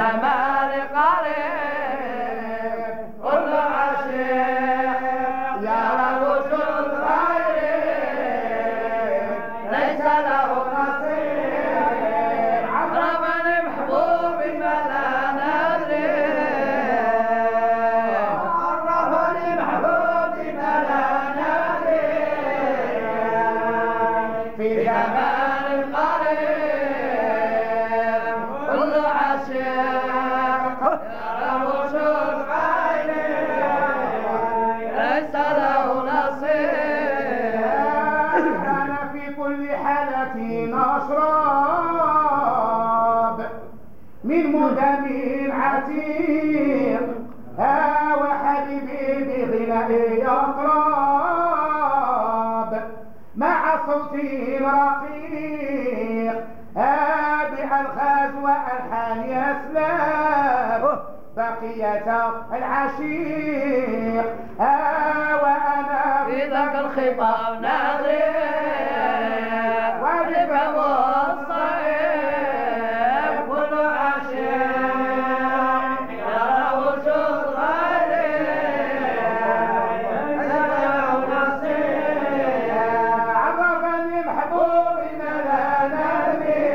زمان قريب كل عشيق يرى وجود غيرك ليس له نصير عرفني محبوب ما لا ندري عرفني محبوب ما لا ندري في زمان قريب كل عشيق يرى وجود غيرك ليس له نصير كان في كل حالة أشراب من مدم عتيق ها وحبيبي بغنائي أطراب مع صوتي رقيق ها بألغاز وألحان يسلاب بقية العشيق ها وأنا في ذاك الخطاب ناظر وجبه الصعيب كل عشيق يرى وجود غيرك ليس له نصير عرفني محبوب ما لا ندري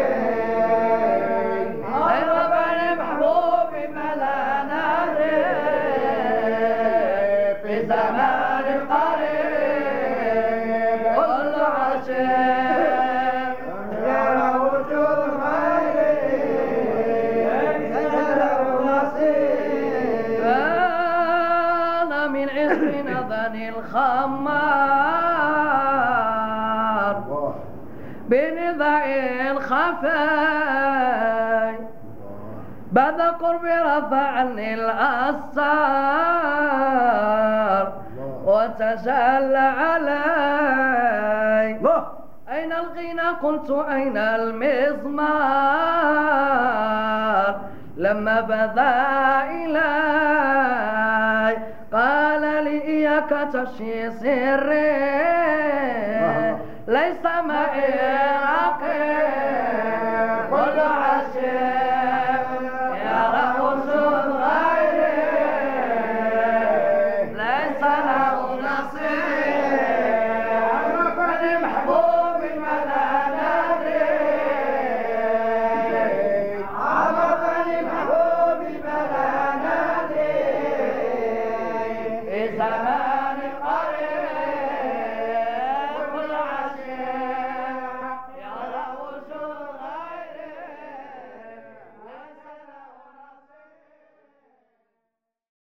عرفني محبوب ما لا ندري في زمان قريب كل عشيق يرى وجود غيرك ليس له نصيب أنا من عصر نظني الخمار بنضع الخفاي بعد قرب رفعني الأسار وتجلى علي أين الغنى قلت أين المزمار لما بدا إلي قال لي إياك تفشي سري ليس معي